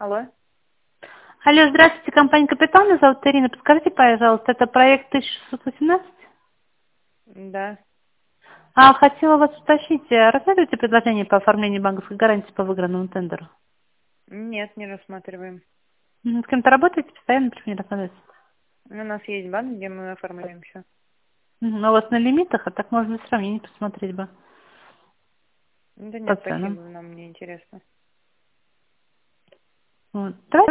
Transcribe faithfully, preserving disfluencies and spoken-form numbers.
Алло. Алло, здравствуйте, компания «Капитал», меня зовут Ирина. Подскажите, пожалуйста, это проект тысяча шестьсот восемнадцать? Да. А, хотела вас уточнить, а рассматриваете предложение по оформлению банковской гарантии по выигранному тендеру? Нет, не рассматриваем. Мгм, с кем-то работаете постоянно, почему не рассматриваете? У нас есть банк, где мы оформляем все. Мгм, а у вас на лимитах, а так можно сравнение посмотреть бы Да по нет, ценам. спасибо, нам не интересно. Вот. Давайте